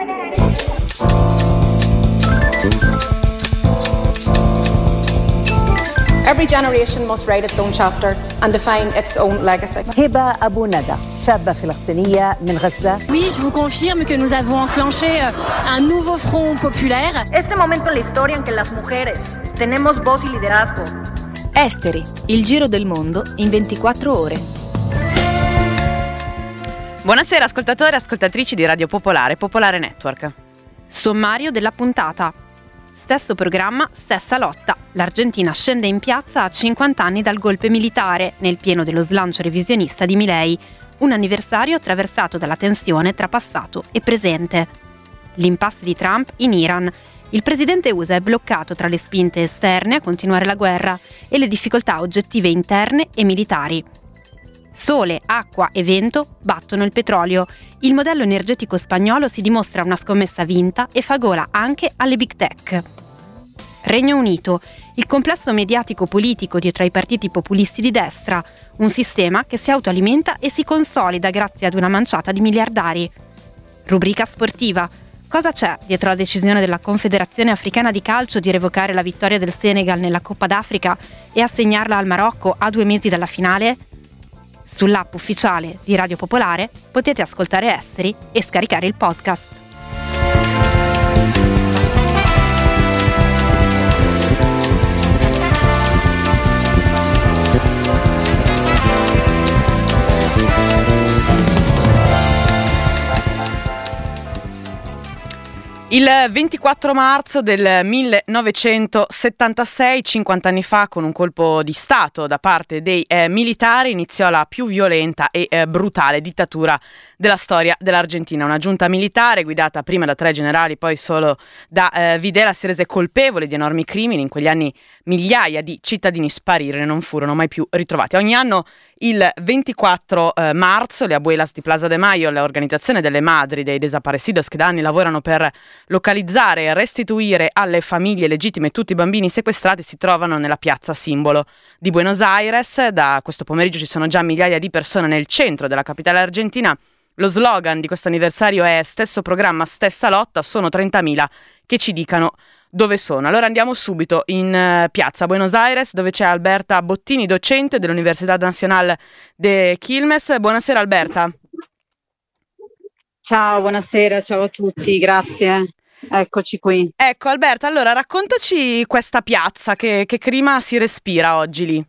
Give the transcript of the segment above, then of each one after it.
Every generation must write its own chapter and define its own legacy. هبة أبو ندى شابة فلسطينية من غزة. Oui, je vous confirme que nous avons enclenché un nouveau front populaire. Este momento en la historia en que las mujeres tenemos voz y liderazgo. Esteri, il giro del mondo in 24 ore. Buonasera ascoltatori e ascoltatrici di Radio Popolare, Popolare Network. Sommario della puntata. Stesso programma, stessa lotta. L'Argentina scende in piazza a 50 anni dal golpe militare, nel pieno dello slancio revisionista di Milei, un anniversario attraversato dalla tensione tra passato e presente. L'impasse di Trump in Iran. Il presidente USA è bloccato tra le spinte esterne a continuare la guerra e le difficoltà oggettive interne e militari. Sole, acqua e vento battono il petrolio. Il modello energetico spagnolo si dimostra una scommessa vinta e fa gola anche alle big tech. Regno Unito, il complesso mediatico-politico dietro ai partiti populisti di destra, un sistema che si autoalimenta e si consolida grazie ad una manciata di miliardari. Rubrica sportiva. Cosa c'è dietro la decisione della Confederazione Africana di Calcio di revocare la vittoria del Senegal nella Coppa d'Africa e assegnarla al Marocco a 2 mesi dalla finale? Sull'app ufficiale di Radio Popolare potete ascoltare Esteri e scaricare il podcast. Il 24 marzo del 1976, 50 anni fa, con un colpo di Stato da parte dei militari, iniziò la più violenta e brutale dittatura della storia dell'Argentina. Una giunta militare guidata prima da 3 generali, poi solo da Videla, si rese colpevole di enormi crimini. In quegli anni migliaia di cittadini sparirono e non furono mai più ritrovati. Ogni anno il 24 marzo le Abuelas di Plaza de Mayo, l'organizzazione delle madri dei desaparecidos che da anni lavorano per localizzare e restituire alle famiglie legittime tutti i bambini sequestrati, si trovano nella piazza simbolo di Buenos Aires. Da questo pomeriggio ci sono già migliaia di persone nel centro della capitale argentina. Lo slogan di questo anniversario è stesso programma, stessa lotta, sono 30.000 che ci dicano dove sono. Allora andiamo subito in piazza Buenos Aires, dove c'è Alberta Bottini, docente dell'Università Nacional de Quilmes. Buonasera Alberta. Ciao, buonasera, ciao a tutti, grazie. Eccoci qui. Ecco Alberta, allora raccontaci questa piazza, che clima si respira oggi lì?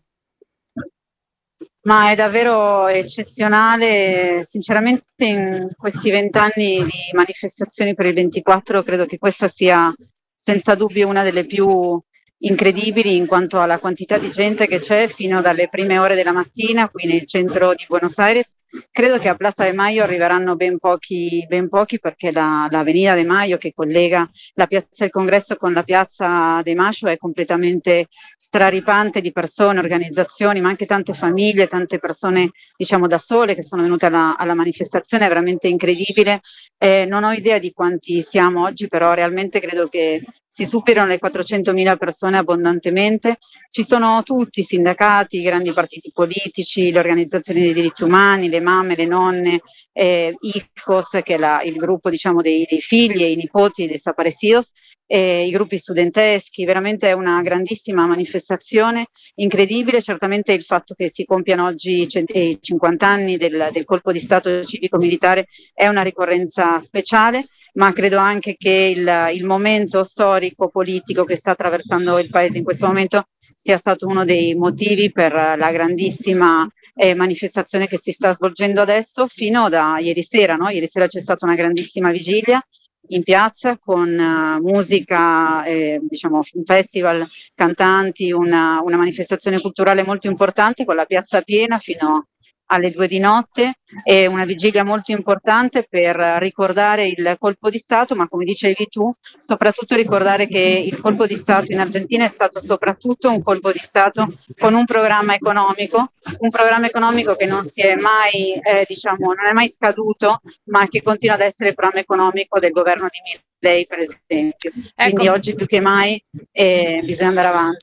Ma è davvero eccezionale, sinceramente in questi 20 anni di manifestazioni per il 24 credo che questa sia senza dubbio una delle più incredibili in quanto alla quantità di gente che c'è fino dalle prime ore della mattina qui nel centro di Buenos Aires. Credo che a Plaza de Mayo arriveranno ben pochi perché la Avenida de Mayo che collega la piazza del Congresso con la piazza de Mayo è completamente straripante di persone, organizzazioni, ma anche tante famiglie, tante persone diciamo da sole che sono venute alla manifestazione, è veramente incredibile. Non ho idea di quanti siamo oggi, però realmente credo che si superano le 400.000 persone abbondantemente. Ci sono tutti i sindacati, i grandi partiti politici, le organizzazioni dei diritti umani, le mamme, le nonne, IJOS, che è il gruppo diciamo dei figli e i nipoti dei desaparecidos, i gruppi studenteschi. Veramente è una grandissima manifestazione, incredibile. Certamente il fatto che si compiano oggi 50 anni del colpo di Stato civico-militare è una ricorrenza speciale, ma credo anche che il momento storico, politico che sta attraversando il Paese in questo momento sia stato uno dei motivi per la grandissima manifestazione che si sta svolgendo adesso fino da ieri sera, no? Ieri sera c'è stata una grandissima vigilia in piazza con musica, diciamo un festival, cantanti, una manifestazione culturale molto importante con la piazza piena fino alle 2 di notte, e una vigilia molto importante per ricordare il colpo di Stato, ma come dicevi tu, soprattutto ricordare che il colpo di Stato in Argentina è stato soprattutto un colpo di Stato con un programma economico che non si è mai, non è mai scaduto, ma che continua ad essere il programma economico del governo di Milei, per esempio. Quindi oggi più che mai bisogna andare avanti.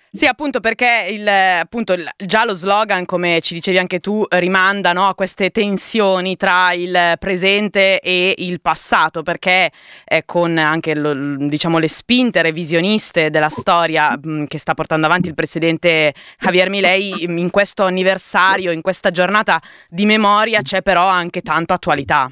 Sì, appunto perché già lo slogan, come ci dicevi anche tu, rimanda, no, a queste tensioni tra il presente e il passato, perché con anche diciamo le spinte revisioniste della storia che sta portando avanti il presidente Javier Milei, in questo anniversario, in questa giornata di memoria, c'è però anche tanta attualità.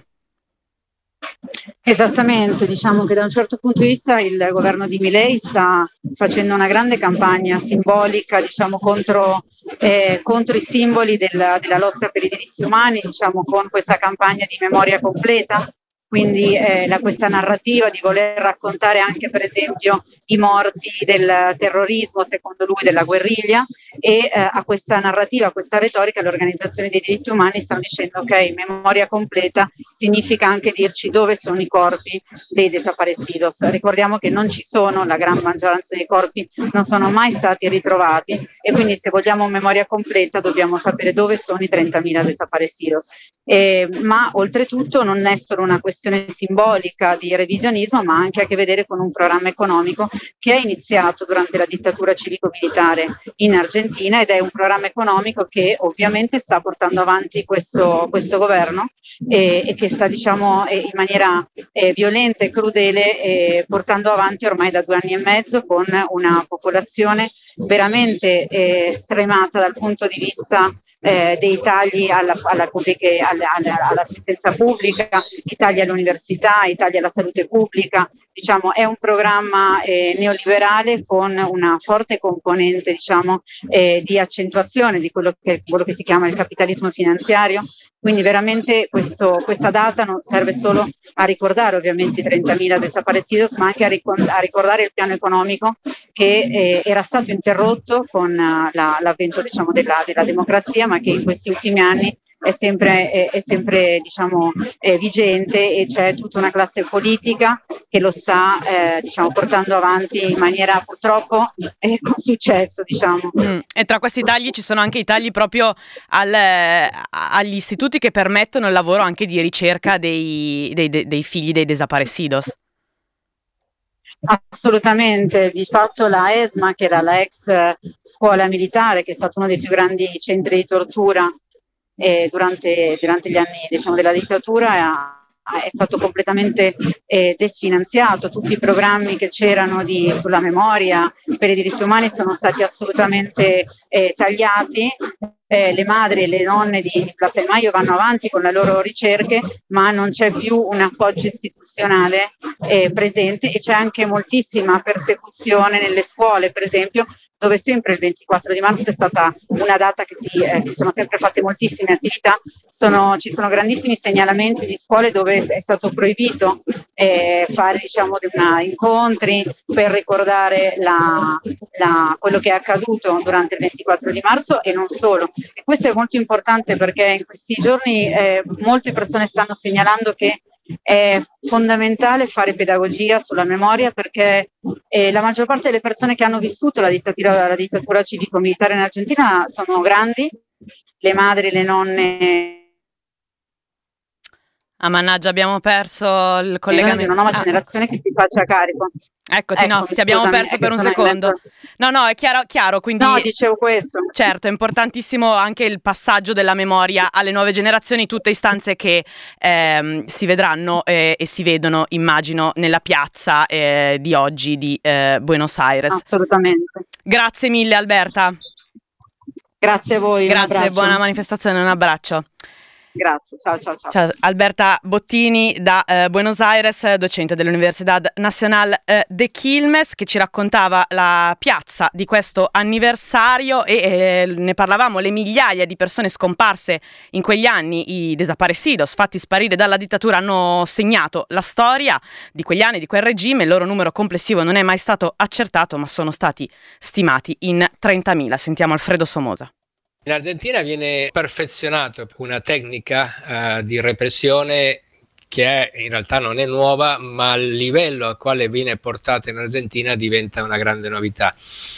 Esattamente, diciamo che da un certo punto di vista il governo di Milei sta facendo una grande campagna simbolica, diciamo, contro i simboli della lotta per i diritti umani, diciamo, con questa campagna di memoria completa. Quindi questa narrativa di voler raccontare anche per esempio i morti del terrorismo, secondo lui della guerriglia, e a questa narrativa, a questa retorica le organizzazioni dei diritti umani stanno dicendo ok, memoria completa significa anche dirci dove sono i corpi dei desaparecidos. Ricordiamo che non ci sono, la gran maggioranza dei corpi non sono mai stati ritrovati e quindi se vogliamo memoria completa dobbiamo sapere dove sono i 30.000 desaparecidos. Ma oltretutto non è solo una questione simbolica di revisionismo, ma anche a che vedere con un programma economico che è iniziato durante la dittatura civico-militare in Argentina ed è un programma economico che ovviamente sta portando avanti questo governo e che sta, diciamo, in maniera violenta e crudele portando avanti ormai da 2 anni e mezzo, con una popolazione veramente stremata dal punto di vista dei tagli all'assistenza pubblica, i tagli all'università, i tagli alla salute pubblica. Diciamo, è un programma neoliberale con una forte componente, diciamo, di accentuazione di quello che si chiama il capitalismo finanziario. Quindi veramente questa data non serve solo a ricordare ovviamente i 30.000 desaparecidos, ma anche a ricordare il piano economico che era stato interrotto con l'avvento, diciamo, della democrazia, ma che in questi ultimi anni è sempre diciamo, vigente, e c'è tutta una classe politica che lo sta diciamo, portando avanti in maniera purtroppo con successo, diciamo. E tra questi tagli ci sono anche i tagli proprio agli istituti che permettono il lavoro anche di ricerca dei figli dei desaparecidos. Assolutamente, di fatto la ESMA, che era la ex scuola militare, che è stato uno dei più grandi centri di tortura durante gli anni, diciamo, della dittatura, è stato completamente desfinanziato. Tutti i programmi che c'erano sulla memoria per i diritti umani sono stati assolutamente tagliati. Le madri e le nonne di Plaza de Mayo vanno avanti con le loro ricerche, ma non c'è più un appoggio istituzionale presente, e c'è anche moltissima persecuzione nelle scuole, per esempio, dove sempre il 24 di marzo è stata una data che si sono sempre fatte moltissime attività. Ci sono grandissimi segnalamenti di scuole dove è stato proibito fare, diciamo, incontri per ricordare quello che è accaduto durante il 24 di marzo, e non solo. E questo è molto importante perché in questi giorni molte persone stanno segnalando che è fondamentale fare pedagogia sulla memoria, perché la maggior parte delle persone che hanno vissuto la dittatura civico-militare in Argentina sono grandi, le madri, le nonne. Ah, mannaggia, abbiamo perso il collegamento. Di una nuova generazione che si faccia carico. Eccoti, no, ti abbiamo perso per un secondo. No, è chiaro, quindi... No, dicevo questo. Certo, è importantissimo anche il passaggio della memoria alle nuove generazioni, tutte istanze che si vedranno e si vedono, immagino, nella piazza di oggi di Buenos Aires. Assolutamente. Grazie mille, Alberta. Grazie a voi. Grazie, buona manifestazione, un abbraccio. Grazie, ciao. Alberta Bottini da Buenos Aires, docente dell'Universidad Nacional de Quilmes, che ci raccontava la piazza di questo anniversario e ne parlavamo, le migliaia di persone scomparse in quegli anni, i desaparecidos, fatti sparire dalla dittatura, hanno segnato la storia di quegli anni, di quel regime. Il loro numero complessivo non è mai stato accertato, ma sono stati stimati in 30.000. Sentiamo Alfredo Somoza. In Argentina viene perfezionata una tecnica di repressione che in realtà non è nuova, ma il livello al quale viene portata in Argentina diventa una grande novità.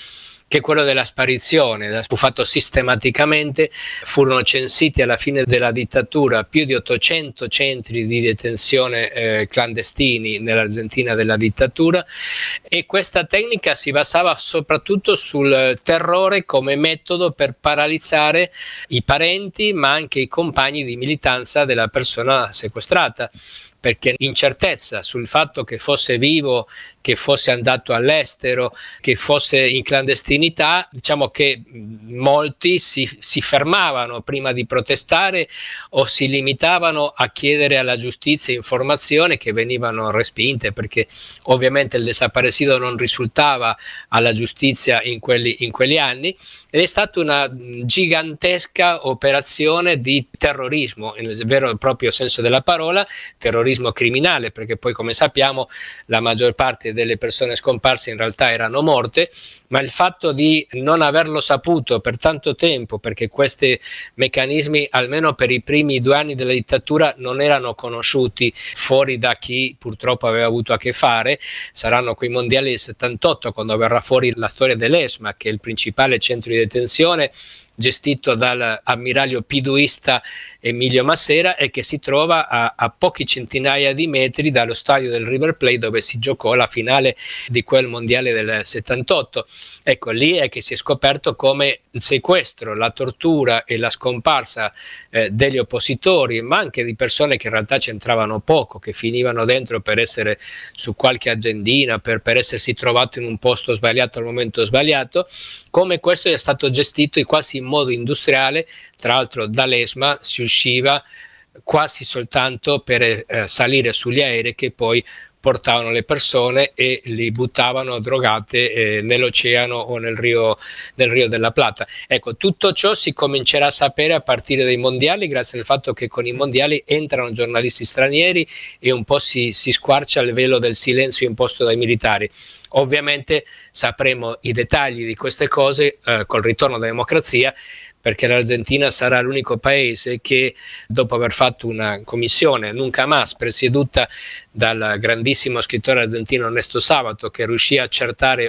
che è quello della sparizione. Fu fatto sistematicamente, furono censiti alla fine della dittatura più di 800 centri di detenzione clandestini nell'Argentina della dittatura, e questa tecnica si basava soprattutto sul terrore come metodo per paralizzare i parenti ma anche i compagni di militanza della persona sequestrata, perché incertezza sul fatto che fosse vivo, che fosse andato all'estero, che fosse in clandestinità, diciamo che molti si fermavano prima di protestare o si limitavano a chiedere alla giustizia informazioni che venivano respinte, perché ovviamente il desaparecido non risultava alla giustizia in quegli anni, ed è stata una gigantesca operazione di terrorismo, nel vero e proprio senso della parola, terrorismo criminale, perché poi, come sappiamo, la maggior parte delle persone scomparse in realtà erano morte, ma il fatto di non averlo saputo per tanto tempo, perché questi meccanismi, almeno per i primi 2 anni della dittatura, non erano conosciuti fuori da chi purtroppo aveva avuto a che fare, saranno quei mondiali del 78 quando verrà fuori la storia dell'ESMA, che è il principale centro di detenzione gestito dall'ammiraglio piduista Emilio Massera, e che si trova a pochi centinaia di metri dallo stadio del River Plate dove si giocò la finale di quel mondiale del 78. Ecco, lì è che si è scoperto come il sequestro, la tortura e la scomparsa degli oppositori, ma anche di persone che in realtà c'entravano poco, che finivano dentro per essere su qualche agendina, per essersi trovato in un posto sbagliato al momento sbagliato, come questo è stato gestito quasi in modo industriale. Tra l'altro dall'ESMA si usciva quasi soltanto per salire sugli aerei che poi portavano le persone e li buttavano drogate nell'oceano o nel Rio della Plata. Ecco, tutto ciò si comincerà a sapere a partire dai mondiali, grazie al fatto che con i mondiali entrano giornalisti stranieri e un po' si squarcia il velo del silenzio imposto dai militari. Ovviamente sapremo i dettagli di queste cose col ritorno della democrazia, perché l'Argentina sarà l'unico paese che, dopo aver fatto una commissione Nunca Más presieduta dal grandissimo scrittore argentino Ernesto Sábato, che riuscì a accertare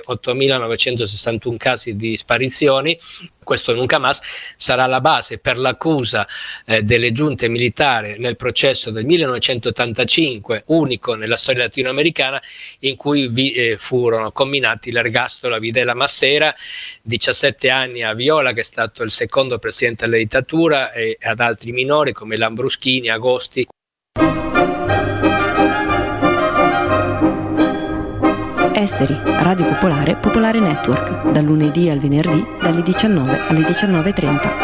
8.961 casi di sparizioni, questo Nunca Más sarà la base per l'accusa delle giunte militari nel processo del 1985, unico nella storia latinoamericana, in cui furono comminati l'ergastolo a Videla Massera, 17 anni a Viola, che è stato il secondo presidente della dittatura, e ad altri minori come Lambruschini, Agosti. Esteri, Radio Popolare, Popolare Network, dal lunedì al venerdì, dalle 19 alle 19:30.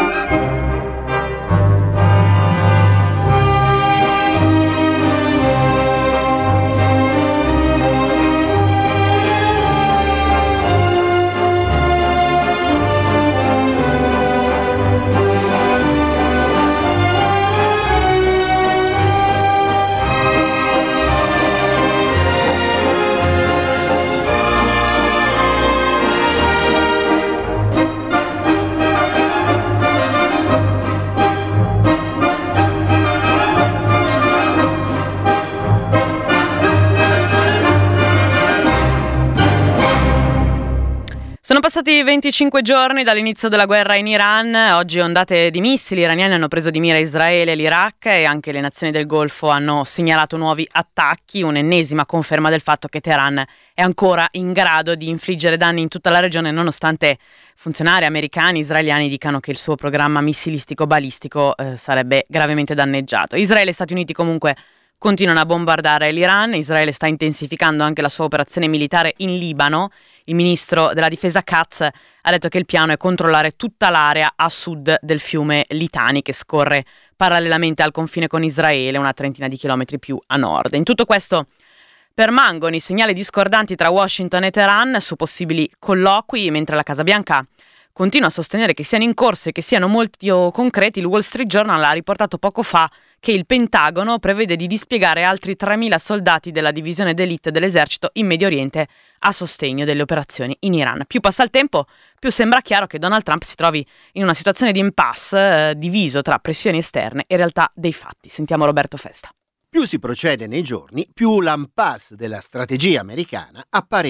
Sono passati 25 giorni dall'inizio della guerra in Iran. Oggi ondate di missili iraniani hanno preso di mira Israele e l'Iraq, e anche le nazioni del Golfo hanno segnalato nuovi attacchi, un'ennesima conferma del fatto che Teheran è ancora in grado di infliggere danni in tutta la regione, nonostante funzionari americani e israeliani dicano che il suo programma missilistico balistico sarebbe gravemente danneggiato. Israele e Stati Uniti comunque continuano a bombardare l'Iran. Israele sta intensificando anche la sua operazione militare in Libano. Il ministro della difesa Katz ha detto che il piano è controllare tutta l'area a sud del fiume Litani, che scorre parallelamente al confine con Israele, una trentina di chilometri più a nord. In tutto questo permangono i segnali discordanti tra Washington e Teheran su possibili colloqui, mentre la Casa Bianca continua a sostenere che siano in corso e che siano molto concreti. Il Wall Street Journal ha riportato poco fa che il Pentagono prevede di dispiegare altri 3.000 soldati della divisione d'élite dell'esercito in Medio Oriente a sostegno delle operazioni in Iran. Più passa il tempo, più sembra chiaro che Donald Trump si trovi in una situazione di impasse, diviso tra pressioni esterne e realtà dei fatti. Sentiamo Roberto Festa. Più si procede nei giorni, più l'impasse della strategia americana appare evidente.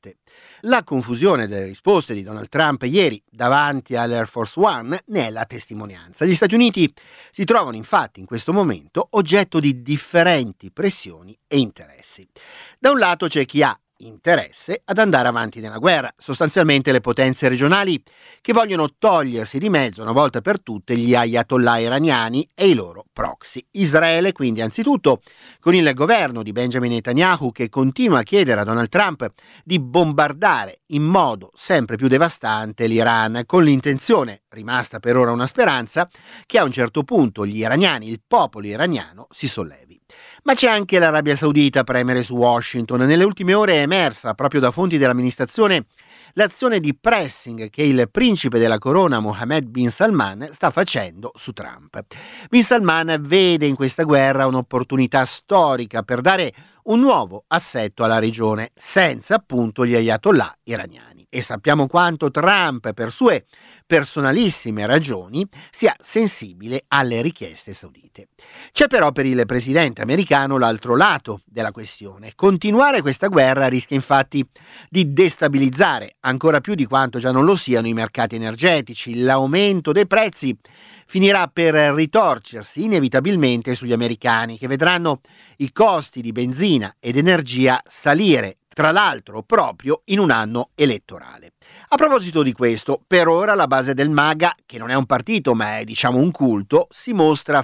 volte. La confusione delle risposte di Donald Trump ieri davanti all'Air Force One ne è la testimonianza. Gli Stati Uniti si trovano infatti in questo momento oggetto di differenti pressioni e interessi. Da un lato c'è chi ha interesse ad andare avanti nella guerra, sostanzialmente le potenze regionali che vogliono togliersi di mezzo una volta per tutte gli ayatollah iraniani e i loro proxy. Israele quindi anzitutto, con il governo di Benjamin Netanyahu che continua a chiedere a Donald Trump di bombardare in modo sempre più devastante l'Iran, con l'intenzione, rimasta per ora una speranza, che a un certo punto gli iraniani, il popolo iraniano, si sollevi. Ma c'è anche l'Arabia Saudita a premere su Washington. Nelle ultime ore è emersa, proprio da fonti dell'amministrazione, l'azione di pressing che il principe della corona Mohammed bin Salman sta facendo su Trump. Bin Salman vede in questa guerra un'opportunità storica per dare un nuovo assetto alla regione, senza appunto gli ayatollah iraniani. E sappiamo quanto Trump, per sue personalissime ragioni, sia sensibile alle richieste saudite. C'è però per il presidente americano l'altro lato della questione. Continuare questa guerra rischia infatti di destabilizzare ancora più di quanto già non lo siano i mercati energetici. L'aumento dei prezzi finirà per ritorcersi inevitabilmente sugli americani, che vedranno i costi di benzina ed energia salire, tra l'altro proprio in un anno elettorale. A proposito di questo, per ora la base del MAGA, che non è un partito ma è diciamo un culto, si mostra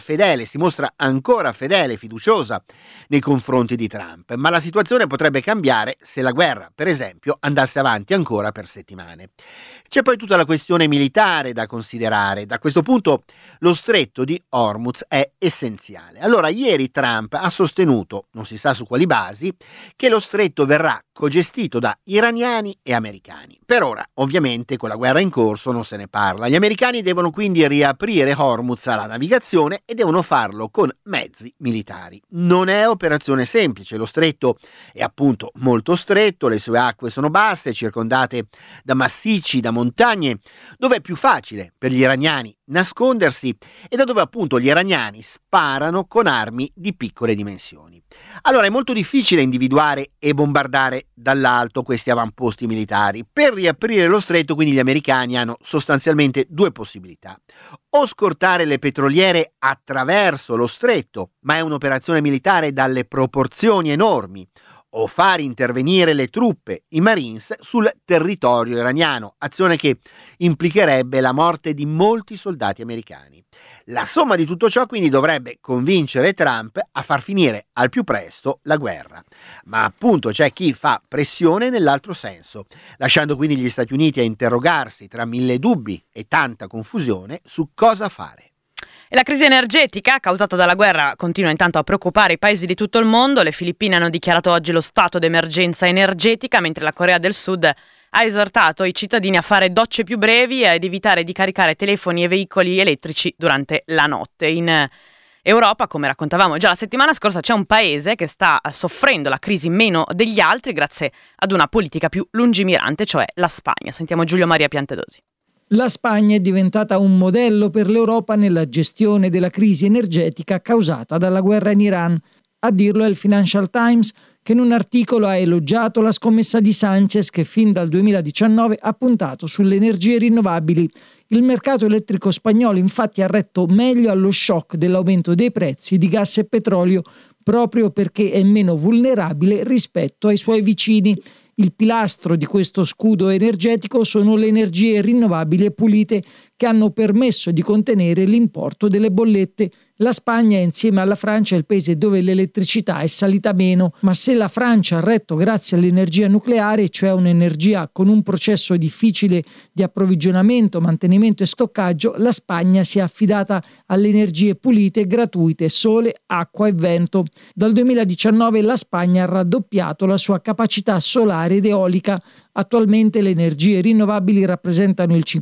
ancora fedele, fiduciosa nei confronti di Trump, ma la situazione potrebbe cambiare se la guerra, per esempio, andasse avanti ancora per settimane. C'è poi tutta la questione militare da considerare. Da questo punto lo stretto di Hormuz è essenziale. Allora, ieri Trump ha sostenuto, non si sa su quali basi, che lo stretto verrà cogestito da iraniani e americani. Per ora, ovviamente, con la guerra in corso non se ne parla. Gli americani devono quindi riaprire Hormuz alla navigazione e devono farlo con mezzi militari. Non è operazione semplice, lo stretto è appunto molto stretto, le sue acque sono basse, circondate da massicci, da montagne, dove è più facile per gli iraniani nascondersi e da dove appunto gli iraniani sparano con armi di piccole dimensioni. Allora è molto difficile individuare e bombardare dall'alto questi avamposti militari. Per riaprire lo stretto quindi gli americani hanno sostanzialmente due possibilità: o scortare le petroliere attraverso lo stretto, ma è un'operazione militare dalle proporzioni enormi, o far intervenire le truppe, i Marines, sul territorio iraniano, azione che implicherebbe la morte di molti soldati americani. La somma di tutto ciò quindi dovrebbe convincere Trump a far finire al più presto la guerra. Ma appunto c'è chi fa pressione nell'altro senso, lasciando quindi gli Stati Uniti a interrogarsi tra mille dubbi e tanta confusione su cosa fare. E la crisi energetica causata dalla guerra continua intanto a preoccupare i paesi di tutto il mondo. Le Filippine hanno dichiarato oggi lo stato d'emergenza energetica, mentre la Corea del Sud ha esortato i cittadini a fare docce più brevi e ad evitare di caricare telefoni e veicoli elettrici durante la notte. In Europa, come raccontavamo già la settimana scorsa, c'è un paese che sta soffrendo la crisi meno degli altri grazie ad una politica più lungimirante, cioè la Spagna. Sentiamo Giulio Maria Piantedosi. La Spagna è diventata un modello per l'Europa nella gestione della crisi energetica causata dalla guerra in Iran. A dirlo è il Financial Times, che in un articolo ha elogiato la scommessa di Sánchez, che fin dal 2019 ha puntato sulle energie rinnovabili. Il mercato elettrico spagnolo infatti ha retto meglio allo shock dell'aumento dei prezzi di gas e petrolio, proprio perché è meno vulnerabile rispetto ai suoi vicini. Il pilastro di questo scudo energetico sono le energie rinnovabili e pulite, che hanno permesso di contenere l'importo delle bollette. La Spagna, insieme alla Francia, è il paese dove l'elettricità è salita meno, ma se la Francia ha retto grazie all'energia nucleare, cioè un'energia con un processo difficile di approvvigionamento, mantenimento e stoccaggio, la Spagna si è affidata alle energie pulite, gratuite, sole, acqua e vento. Dal 2019 la Spagna ha raddoppiato la sua capacità solare ed eolica. Attualmente le energie rinnovabili rappresentano il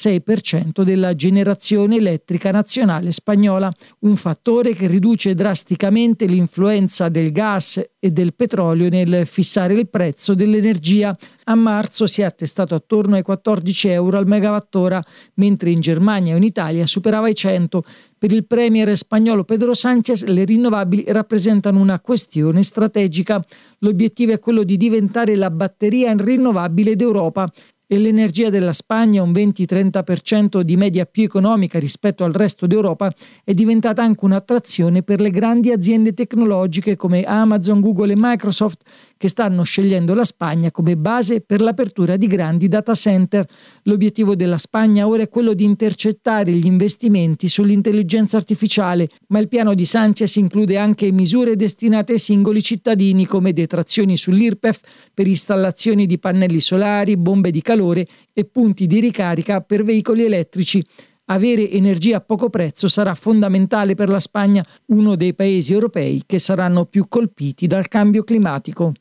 56% della generazione elettrica nazionale spagnola, un fattore che riduce drasticamente l'influenza del gas e del petrolio nel fissare il prezzo dell'energia. A marzo si è attestato attorno ai 14 euro al megawattora, mentre in Germania o in Italia superava i 100. Per il premier spagnolo Pedro Sánchez le rinnovabili rappresentano una questione strategica. L'obiettivo è quello di diventare la batteria rinnovabile d'Europa e l'energia della Spagna, un 20-30% di media più economica rispetto al resto d'Europa, è diventata anche un'attrazione per le grandi aziende tecnologiche come Amazon, Google e Microsoft, che stanno scegliendo la Spagna come base per l'apertura di grandi data center. L'obiettivo della Spagna ora è quello di intercettare gli investimenti sull'intelligenza artificiale, ma il piano di Sánchez include anche misure destinate ai singoli cittadini come detrazioni sull'IRPEF per installazioni di pannelli solari, bombe di calore e punti di ricarica per veicoli elettrici. Avere energia a poco prezzo sarà fondamentale per la Spagna, uno dei paesi europei che saranno più colpiti dal cambio climatico.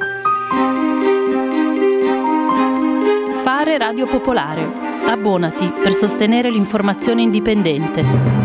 Fare Radio Popolare. Abbonati per sostenere l'informazione indipendente.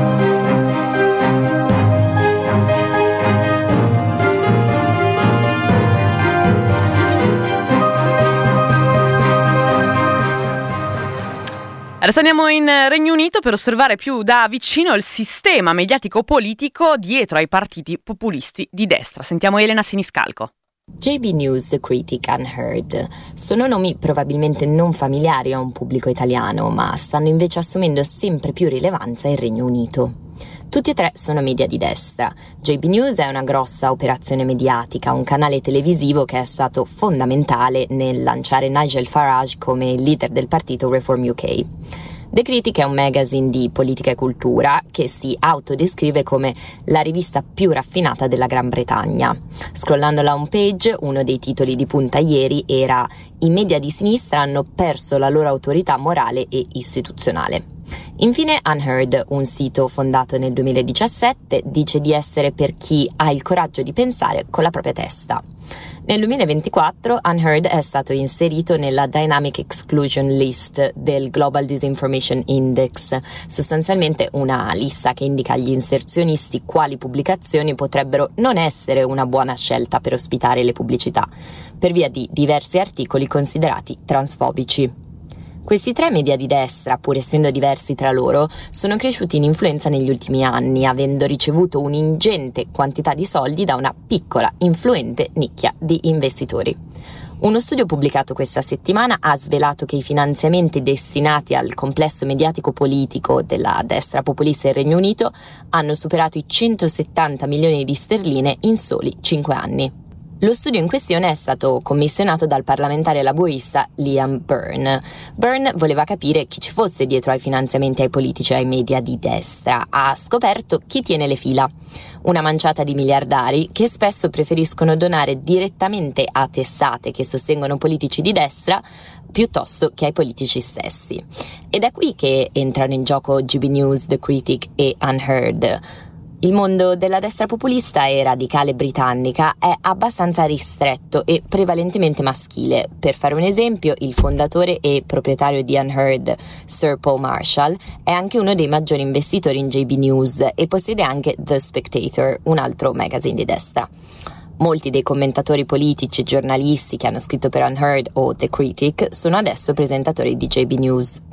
Adesso andiamo in Regno Unito per osservare più da vicino il sistema mediatico-politico dietro ai partiti populisti di destra. Sentiamo Elena Siniscalco. JB News, The Critic, Unheard sono nomi probabilmente non familiari a un pubblico italiano, ma stanno invece assumendo sempre più rilevanza in Regno Unito. Tutti e tre sono media di destra. JB News è una grossa operazione mediatica, un canale televisivo che è stato fondamentale nel lanciare Nigel Farage come leader del partito Reform UK. The Critic è un magazine di politica e cultura che si autodescrive come la rivista più raffinata della Gran Bretagna. Scrollando la homepage, uno dei titoli di punta ieri era «I media di sinistra hanno perso la loro autorità morale e istituzionale». Infine Unheard, un sito fondato nel 2017, dice di essere per chi ha il coraggio di pensare con la propria testa. Nel 2024 Unheard è stato inserito nella Dynamic Exclusion List del Global Disinformation Index, sostanzialmente una lista che indica agli inserzionisti quali pubblicazioni potrebbero non essere una buona scelta per ospitare le pubblicità, per via di diversi articoli considerati transfobici. Questi tre media di destra, pur essendo diversi tra loro, sono cresciuti in influenza negli ultimi anni, avendo ricevuto un'ingente quantità di soldi da una piccola, influente nicchia di investitori. Uno studio pubblicato questa settimana ha svelato che i finanziamenti destinati al complesso mediatico-politico della destra populista del Regno Unito hanno superato i 170 milioni di sterline in soli 5 anni. Lo studio in questione è stato commissionato dal parlamentare laburista Liam Byrne. Byrne voleva capire chi ci fosse dietro ai finanziamenti ai politici e ai media di destra. Ha scoperto chi tiene le fila. Una manciata di miliardari che spesso preferiscono donare direttamente a testate che sostengono politici di destra piuttosto che ai politici stessi. Ed è qui che entrano in gioco JB News, The Critic e Unheard. Il mondo della destra populista e radicale britannica è abbastanza ristretto e prevalentemente maschile. Per fare un esempio, il fondatore e proprietario di Unheard, Sir Paul Marshall, è anche uno dei maggiori investitori in JB News e possiede anche The Spectator, un altro magazine di destra. Molti dei commentatori politici e giornalisti che hanno scritto per Unheard o The Critic sono adesso presentatori di JB News.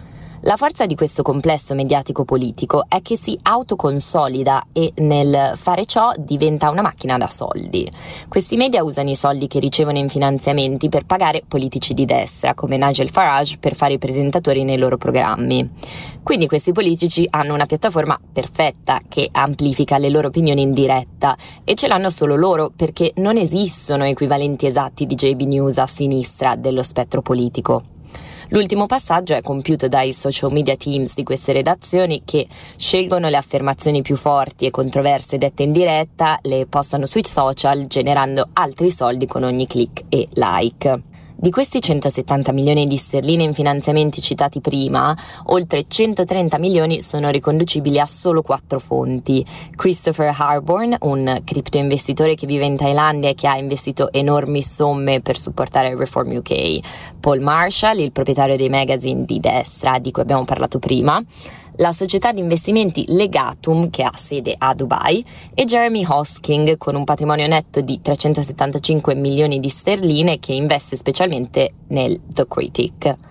La forza di questo complesso mediatico-politico è che si autoconsolida e nel fare ciò diventa una macchina da soldi. Questi media usano i soldi che ricevono in finanziamenti per pagare politici di destra, come Nigel Farage, per fare i presentatori nei loro programmi. Quindi questi politici hanno una piattaforma perfetta che amplifica le loro opinioni in diretta e ce l'hanno solo loro perché non esistono equivalenti esatti di JB News a sinistra dello spettro politico. L'ultimo passaggio è compiuto dai social media teams di queste redazioni che scelgono le affermazioni più forti e controverse dette in diretta, le postano sui social generando altri soldi con ogni click e like. Di questi 170 milioni di sterline in finanziamenti citati prima, oltre 130 milioni sono riconducibili a solo 4 fonti. Christopher Harborn, un criptoinvestitore che vive in Thailandia e che ha investito enormi somme per supportare Reform UK. Paul Marshall, il proprietario dei magazine di destra di cui abbiamo parlato prima. La società di investimenti Legatum, che ha sede a Dubai, e Jeremy Hosking, con un patrimonio netto di 375 milioni di sterline che investe specialmente nel The Critic.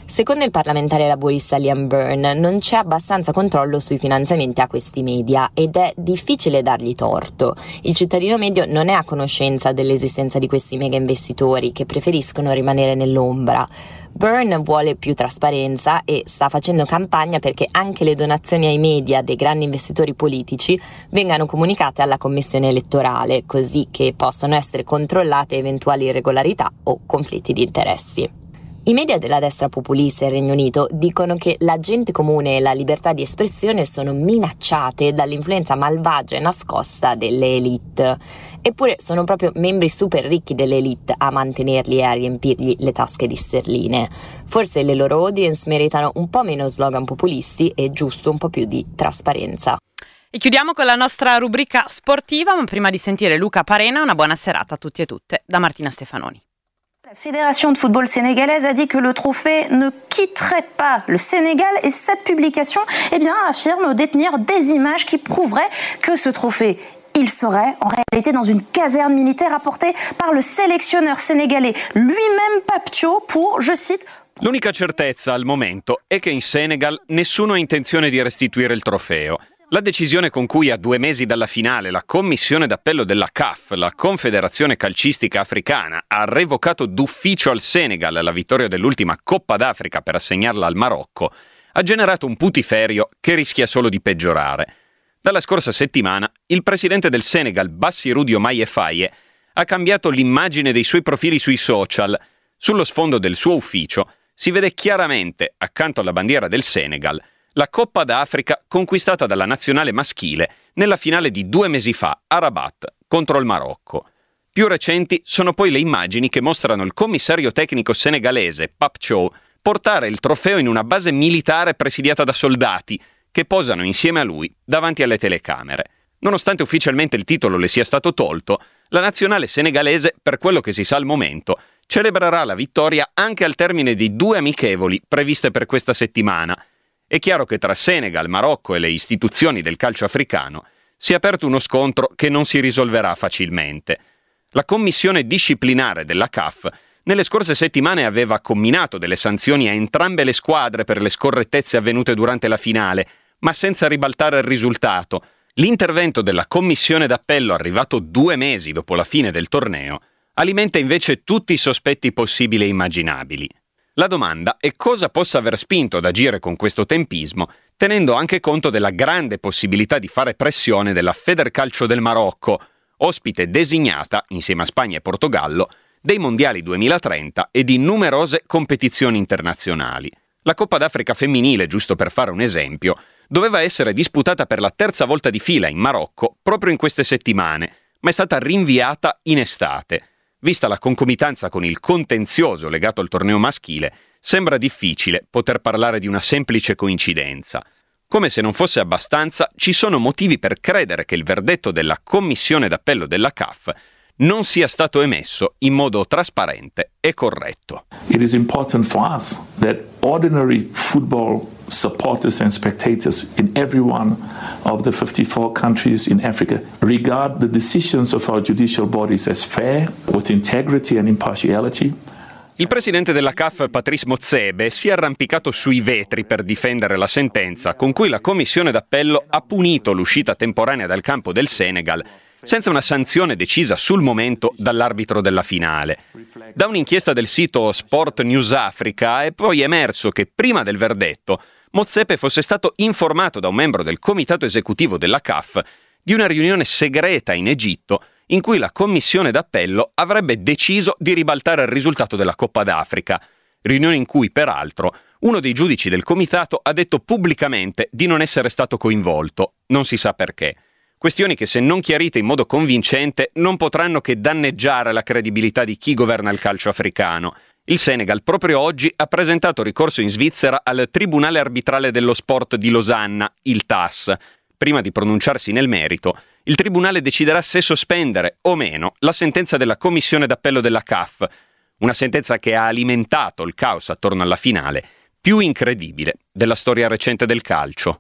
Secondo il parlamentare laburista Liam Byrne non c'è abbastanza controllo sui finanziamenti a questi media ed è difficile dargli torto. Il cittadino medio non è a conoscenza dell'esistenza di questi mega investitori che preferiscono rimanere nell'ombra. Byrne vuole più trasparenza e sta facendo campagna perché anche le donazioni ai media dei grandi investitori politici vengano comunicate alla commissione elettorale, così che possano essere controllate eventuali irregolarità o conflitti di interessi. I media della destra populista in Regno Unito dicono che la gente comune e la libertà di espressione sono minacciate dall'influenza malvagia e nascosta delle elite. Eppure sono proprio membri super ricchi delle elite a mantenerli e a riempirgli le tasche di sterline. Forse le loro audience meritano un po' meno slogan populisti e giusto un po' più di trasparenza. E chiudiamo con la nostra rubrica sportiva, ma prima di sentire Luca Parena, una buona serata a tutti e tutte da Martina Stefanoni. La Fédération de football sénégalaise a dit que le trophée ne quitterait pas le Sénégal et cette publication affirme détenir des images qui prouveraient que ce trophée, il serait en réalité dans une caserne militaire apportée par le sélectionneur sénégalais lui-même Pape Thiaw pour, je cite, L'unica certezza al momento è che in Senegal nessuno ha intenzione di restituire il trofeo. La decisione con cui a 2 mesi dalla finale la commissione d'appello della CAF, la Confederazione Calcistica Africana, ha revocato d'ufficio al Senegal la vittoria dell'ultima Coppa d'Africa per assegnarla al Marocco, ha generato un putiferio che rischia solo di peggiorare. Dalla scorsa settimana il presidente del Senegal, Bassirou Diomaye Faye, ha cambiato l'immagine dei suoi profili sui social. Sullo sfondo del suo ufficio si vede chiaramente, accanto alla bandiera del Senegal, la Coppa d'Africa conquistata dalla nazionale maschile nella finale di 2 mesi fa a Rabat contro il Marocco. Più recenti sono poi le immagini che mostrano il commissario tecnico senegalese Pape Thiaw portare il trofeo in una base militare presidiata da soldati che posano insieme a lui davanti alle telecamere. Nonostante ufficialmente il titolo le sia stato tolto, la nazionale senegalese, per quello che si sa al momento, celebrerà la vittoria anche al termine di 2 amichevoli previste per questa settimana. È chiaro che tra Senegal, Marocco e le istituzioni del calcio africano si è aperto uno scontro che non si risolverà facilmente. La commissione disciplinare della CAF nelle scorse settimane aveva comminato delle sanzioni a entrambe le squadre per le scorrettezze avvenute durante la finale, ma senza ribaltare il risultato. L'intervento della commissione d'appello, arrivato 2 mesi dopo la fine del torneo, alimenta invece tutti i sospetti possibili e immaginabili. La domanda è cosa possa aver spinto ad agire con questo tempismo, tenendo anche conto della grande possibilità di fare pressione della Federcalcio del Marocco, ospite designata, insieme a Spagna e Portogallo, dei Mondiali 2030 e di numerose competizioni internazionali. La Coppa d'Africa femminile, giusto per fare un esempio, doveva essere disputata per la 3ª volta di fila in Marocco proprio in queste settimane, ma è stata rinviata in estate. Vista la concomitanza con il contenzioso legato al torneo maschile, sembra difficile poter parlare di una semplice coincidenza. Come se non fosse abbastanza, ci sono motivi per credere che il verdetto della commissione d'appello della CAF non sia stato emesso in modo trasparente e corretto. It is important for us that ordinary football supporters and spectators in every one of the 54 countries in Africa regard the decisions of our judicial bodies as fair, with integrity and impartiality. Il presidente della CAF, Patrice Motsepe, si è arrampicato sui vetri per difendere la sentenza con cui la commissione d'appello ha punito l'uscita temporanea dal campo del Senegal senza una sanzione decisa sul momento dall'arbitro della finale. Da un'inchiesta del sito Sport News Africa è poi emerso che prima del verdetto Motsepe fosse stato informato da un membro del comitato esecutivo della CAF di una riunione segreta in Egitto in cui la commissione d'appello avrebbe deciso di ribaltare il risultato della Coppa d'Africa, riunione in cui, peraltro, uno dei giudici del comitato ha detto pubblicamente di non essere stato coinvolto, non si sa perché. Questioni che, se non chiarite in modo convincente, non potranno che danneggiare la credibilità di chi governa il calcio africano. Il Senegal proprio oggi ha presentato ricorso in Svizzera al Tribunale Arbitrale dello Sport di Losanna, il TAS. Prima di pronunciarsi nel merito, il tribunale deciderà se sospendere o meno la sentenza della commissione d'appello della CAF, una sentenza che ha alimentato il caos attorno alla finale più incredibile della storia recente del calcio.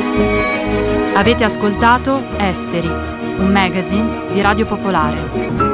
Avete ascoltato Esteri, un magazine di Radio Popolare.